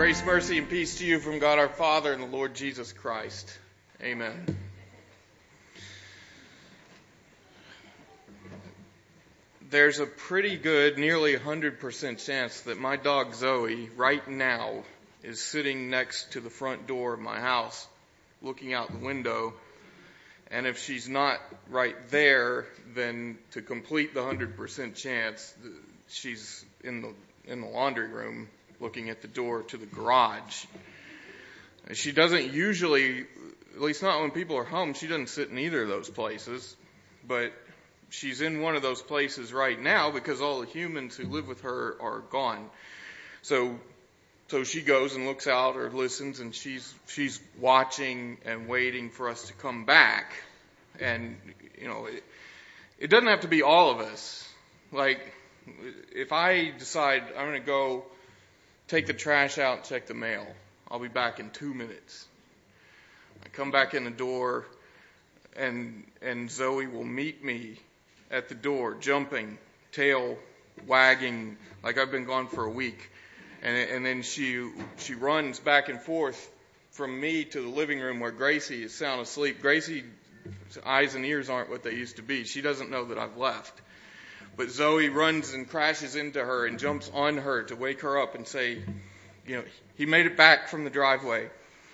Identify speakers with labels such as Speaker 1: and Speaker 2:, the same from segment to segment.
Speaker 1: Grace, mercy, and peace to you from God our Father and the Lord Jesus Christ. Amen. There's a pretty good, nearly 100% chance that my dog Zoe right now is sitting next to the front door of my house, looking out the window. And if she's not right there, then to complete the 100% chance, she's in the laundry room looking at the door to the garage. She doesn't usually, at least not when people are home, she doesn't sit in either of those places. But she's in one of those places right now because all the humans who live with her are gone. So she goes and looks out or listens, and she's watching and waiting for us to come back. And, it doesn't have to be all of us. Like, if I decide I'm going to go take the trash out and check the mail, I'll be back in 2 minutes. I come back in the door, and Zoe will meet me at the door, jumping, tail wagging, like I've been gone for a week. And then she runs back and forth from me to the living room where Gracie is sound asleep. Gracie's eyes and ears aren't what they used to be. She doesn't know that I've left. But Zoe runs and crashes into her and jumps on her to wake her up and say, he made it back from the driveway.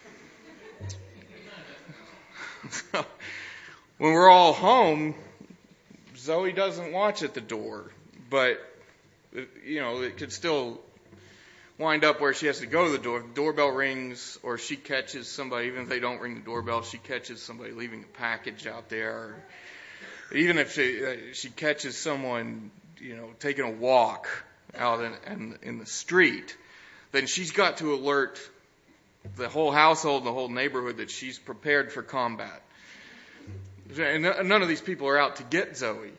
Speaker 1: So, when we're all home, Zoe doesn't watch at the door. But, it could still wind up where she has to go to the door. If the doorbell rings or she catches somebody, even if they don't ring the doorbell, she catches somebody leaving a package out there. Even if she catches someone, taking a walk out in the street, then she's got to alert the whole household and the whole neighborhood that she's prepared for combat. And none of these people are out to get Zoe.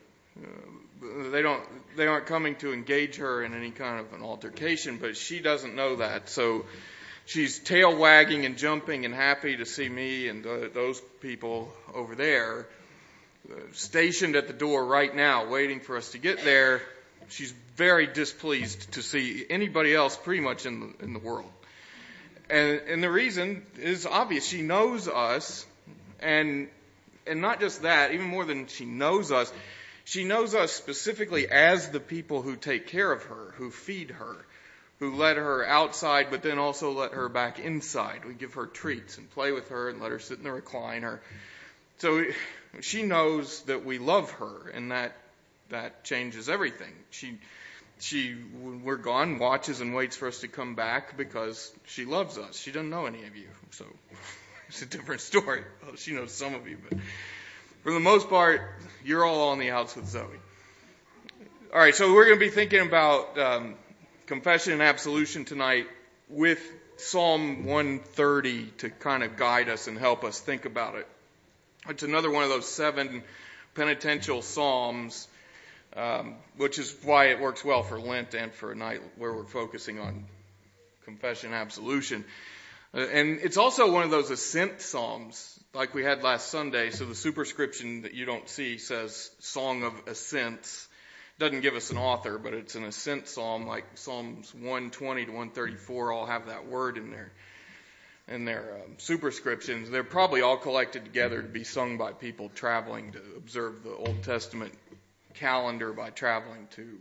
Speaker 1: They aren't coming to engage her in any kind of an altercation, but she doesn't know that. So she's tail wagging and jumping and happy to see me and those people over there, stationed at the door right now, waiting for us to get there. She's very displeased to see anybody else pretty much in the world. And the reason is obvious. She knows us, and not just that, even more than she knows us specifically as the people who take care of her, who feed her, who let her outside, but then also let her back inside. We give her treats and play with her and let her sit in the recliner. So she knows that we love her, and that changes everything. She, when we're gone, watches and waits for us to come back because she loves us. She doesn't know any of you, so it's a different story. Well, she knows some of you, but for the most part, you're all on the outs with Zoe. All right, so we're going to be thinking about confession and absolution tonight with Psalm 130 to kind of guide us and help us think about it. It's another one of those 7 penitential psalms, which is why it works well for Lent and for a night where we're focusing on confession and absolution. And it's also one of those ascent psalms like we had last Sunday. So the superscription that you don't see says Song of Ascents. Doesn't give us an author, but it's an ascent psalm, like Psalms 120 to 134 all have that word in there. And their superscriptions, they're probably all collected together to be sung by people traveling to observe the Old Testament calendar by traveling to,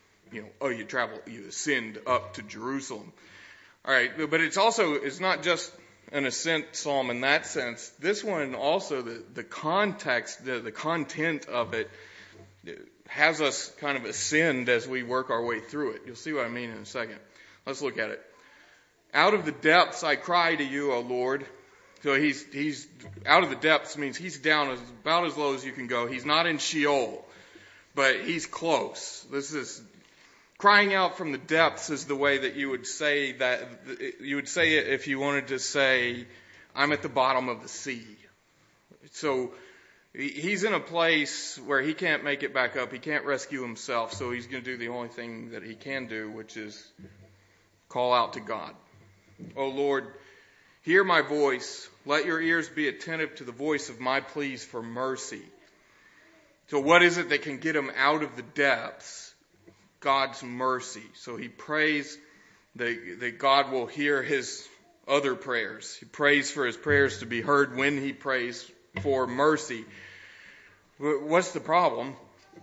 Speaker 1: you ascend up to Jerusalem. All right, but it's not just an ascent psalm in that sense. This one also, the context, the content of it has us kind of ascend as we work our way through it. You'll see what I mean in a second. Let's look at it. Out of the depths I cry to you, O Lord. So he's out of the depths means he's down about as low as you can go. He's not in Sheol, but he's close. This is crying out from the depths is the way that you would say that. You would say it if you wanted to say, I'm at the bottom of the sea. So he's in a place where he can't make it back up. He can't rescue himself. So he's going to do the only thing that he can do, which is call out to God. O Lord, hear my voice. Let your ears be attentive to the voice of my pleas for mercy. So what is it that can get him out of the depths? God's mercy. So he prays that God will hear his other prayers. He prays for his prayers to be heard when he prays for mercy. What's the problem?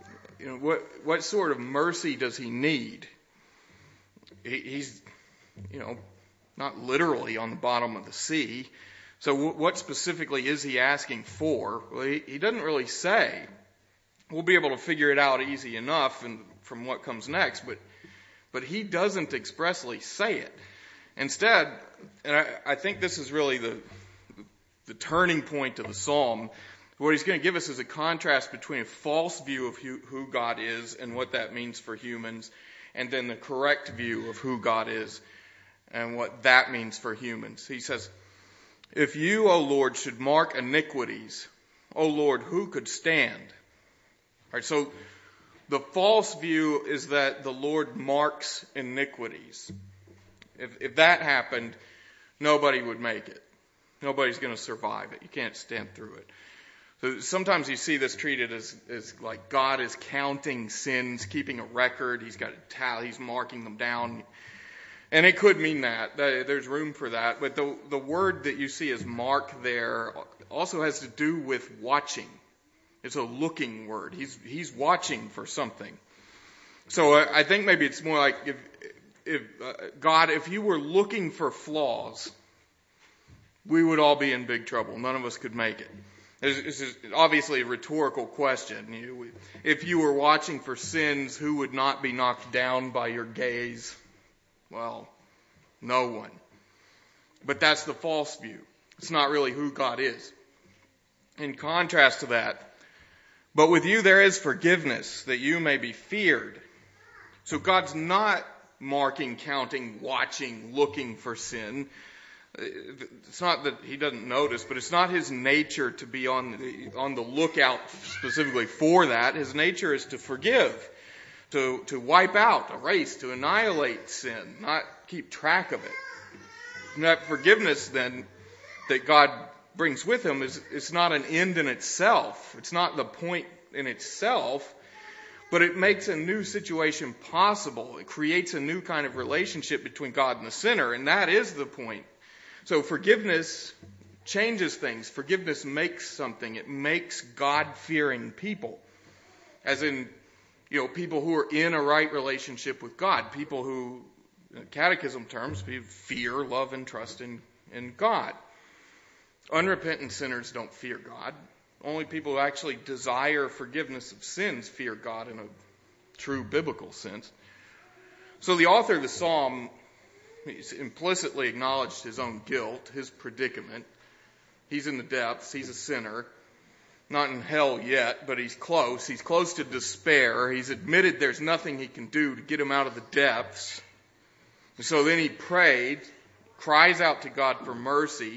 Speaker 1: What sort of mercy does he need? He's, not literally on the bottom of the sea. So what specifically is he asking for? Well, he doesn't really say. We'll be able to figure it out easy enough from what comes next, but he doesn't expressly say it. Instead, and I think this is really the turning point of the psalm, what he's going to give us is a contrast between a false view of who God is and what that means for humans, and then the correct view of who God is and what that means for humans. He says, "If you, O Lord, should mark iniquities, O Lord, who could stand?" All right, so the false view is that the Lord marks iniquities. If that happened, nobody would make it. Nobody's going to survive it. You can't stand through it. So sometimes you see this treated as like God is counting sins, keeping a record. He's got a tally. He's marking them down. And it could mean that. There's room for that. But the word that you see as mark there also has to do with watching. It's a looking word. He's watching for something. So I think maybe it's more like if God, if you were looking for flaws, we would all be in big trouble. None of us could make it. This is obviously a rhetorical question. If you were watching for sins, who would not be knocked down by your gaze? Well, no one. But that's the false view. It's not really who God is. In contrast to that, but with you there is forgiveness, that you may be feared. So God's not marking, counting, watching, looking for sin. It's not that he doesn't notice, but it's not his nature to be on the lookout specifically for that. His nature is to forgive, to wipe out, erase, to annihilate sin, not keep track of it. And that forgiveness then that God brings with him is not an end in itself. It's not the point in itself, but it makes a new situation possible. It creates a new kind of relationship between God and the sinner, and that is the point. So forgiveness changes things. Forgiveness makes something. It makes God-fearing people. As in, people who are in a right relationship with God. People who, in catechism terms, fear, love, and trust in God. Unrepentant sinners don't fear God. Only people who actually desire forgiveness of sins fear God in a true biblical sense. So the author of the psalm, he's implicitly acknowledged his own guilt, his predicament. He's in the depths. He's a sinner. Not in hell yet, but he's close. He's close to despair. He's admitted there's nothing he can do to get him out of the depths. And so then he prayed, cries out to God for mercy,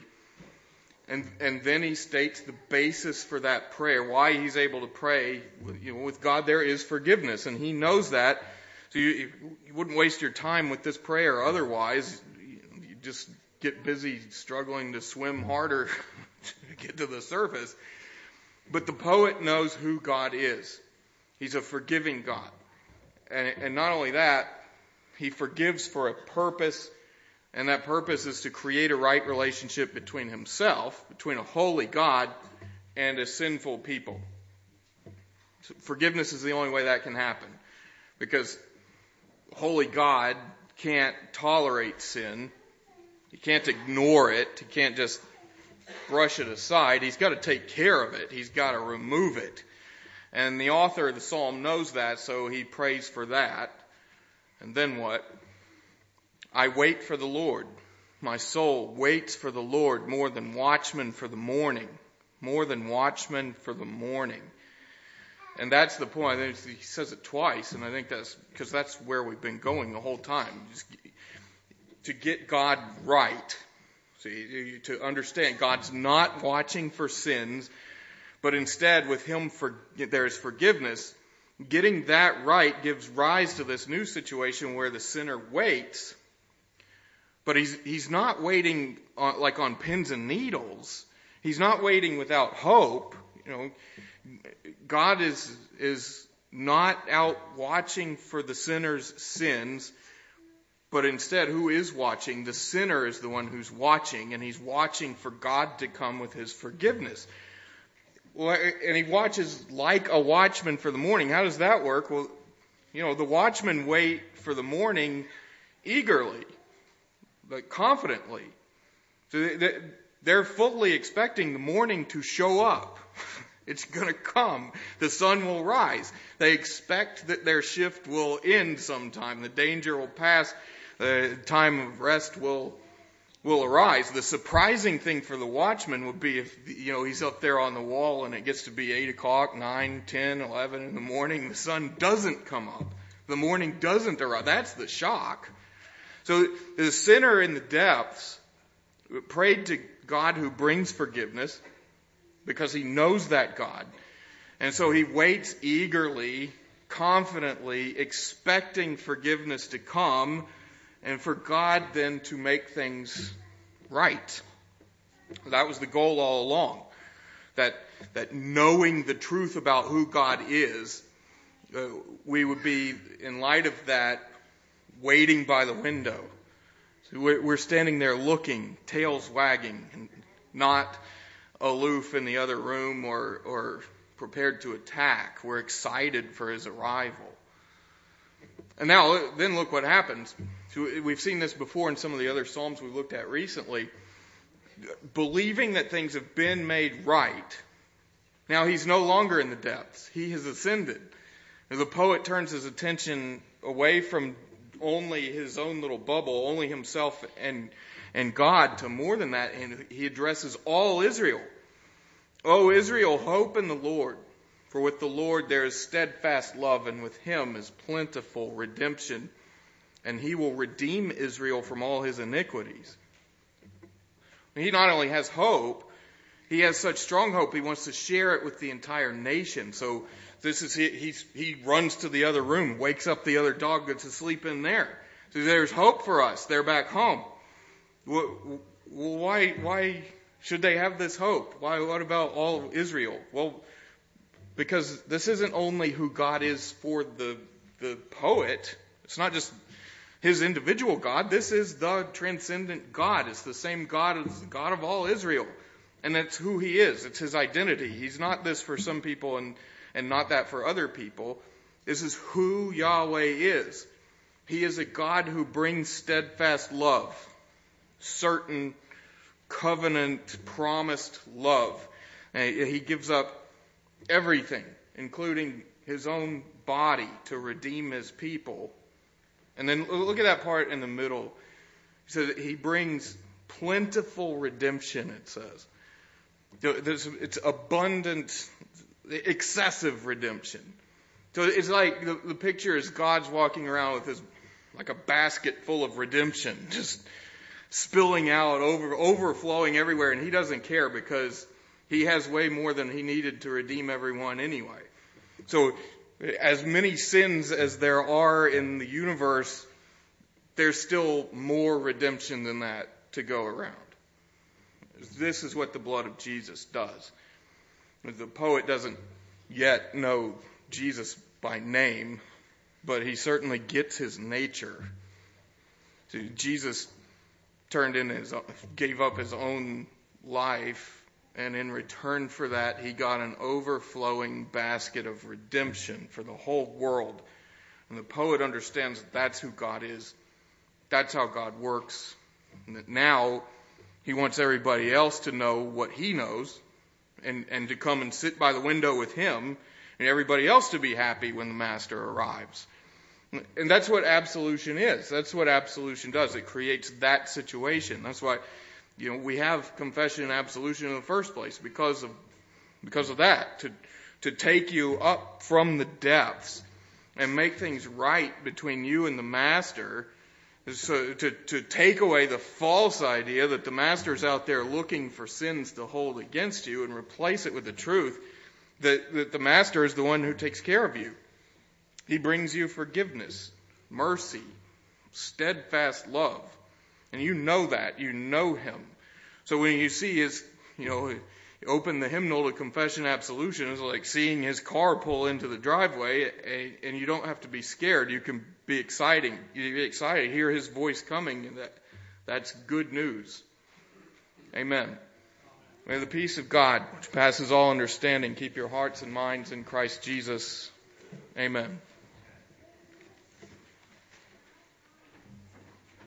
Speaker 1: and then he states the basis for that prayer, why he's able to pray. With God there is forgiveness, and he knows that. So you wouldn't waste your time with this prayer otherwise. You just get busy struggling to swim harder to get to the surface. But the poet knows who God is. He's a forgiving God. And not only that, he forgives for a purpose, and that purpose is to create a right relationship between himself, between a holy God, and a sinful people. So forgiveness is the only way that can happen. Because holy God can't tolerate sin. He can't ignore it. He can't just brush it aside. He's got to take care of it. He's got to remove it. And the author of the psalm knows that, so he prays for that. And then what? I wait for the Lord. My soul waits for the Lord more than watchmen for the morning. More than watchmen for the morning. And that's the point. I think he says it twice, and I think that's because that's where we've been going the whole time. Just to get God right. See, to understand God's not watching for sins, but instead with him there is forgiveness. Getting that right gives rise to this new situation where the sinner waits, but he's not waiting on pins and needles. He's not waiting without hope. God is not out watching for the sinner's sins, But instead, who is watching? The sinner is the one who's watching, and he's watching for God to come with his forgiveness. Well, and he watches like a watchman for the morning. How does that work? Well, the watchmen wait for the morning eagerly, but confidently. So they're fully expecting the morning to show up. It's going to come. The sun will rise. They expect that their shift will end sometime. The danger will pass. The time of rest will arise. The surprising thing for the watchman would be if, he's up there on the wall and it gets to be 8 o'clock, 9, 10, 11 in the morning. The sun doesn't come up. The morning doesn't arrive. That's the shock. So the sinner in the depths prayed to God who brings forgiveness because he knows that God. And so he waits eagerly, confidently, expecting forgiveness to come and for God then to make things right. That was the goal all along. That knowing the truth about who God is, we would be, in light of that, waiting by the window. So we're standing there looking, tails wagging, and not aloof in the other room or prepared to attack. We're excited for his arrival. And now, then look what happens. So we've seen this before in some of the other Psalms we've looked at recently. Believing that things have been made right. Now he's no longer in the depths. He has ascended. And the poet turns his attention away from only his own little bubble, only himself and God, to more than that. And he addresses all Israel. O Israel, hope in the Lord. For with the Lord there is steadfast love, and with him is plentiful redemption. And he will redeem Israel from all his iniquities. He not only has hope, he has such strong hope, he wants to share it with the entire nation. So he runs to the other room, wakes up the other dog that's asleep in there. So there's hope for us. They're back home. Well, why should they have this hope? What about all of Israel? Well, because this isn't only who God is for the poet. It's not just his individual God. This is the transcendent God. It's the same God as the God of all Israel. And that's who he is. It's his identity. He's not this for some people and not that for other people. This is who Yahweh is. He is a God who brings steadfast love. Certain covenant promised love. He gives up everything, including his own body, to redeem his people. And then look at that part in the middle. He says he brings plentiful redemption, it says. It's abundant, excessive redemption. So it's like the picture is God's walking around with like a basket full of redemption, just spilling out, overflowing everywhere, and he doesn't care because he has way more than he needed to redeem everyone anyway. So as many sins as there are in the universe, there's still more redemption than that to go around. This is what the blood of Jesus does. The poet doesn't yet know Jesus by name, but he certainly gets his nature. So Jesus gave up his own life, and in return for that, he got an overflowing basket of redemption for the whole world. And the poet understands that that's who God is. That's how God works. And that now he wants everybody else to know what he knows and to come and sit by the window with him, and everybody else to be happy when the master arrives. And that's what absolution is. That's what absolution does. It creates that situation. That's why, we have confession and absolution in the first place, because of that, to take you up from the depths and make things right between you and the master, so to take away the false idea that the master's out there looking for sins to hold against you and replace it with the truth that the master is the one who takes care of you. He brings you forgiveness, mercy, steadfast love. And you know that. You know him. So when you see his, open the hymnal to confession absolution is like seeing his car pull into the driveway, and you don't have to be scared. You can be excited. You get excited, hear his voice coming, and that's good news. Amen. May the peace of God, which passes all understanding, keep your hearts and minds in Christ Jesus. Amen.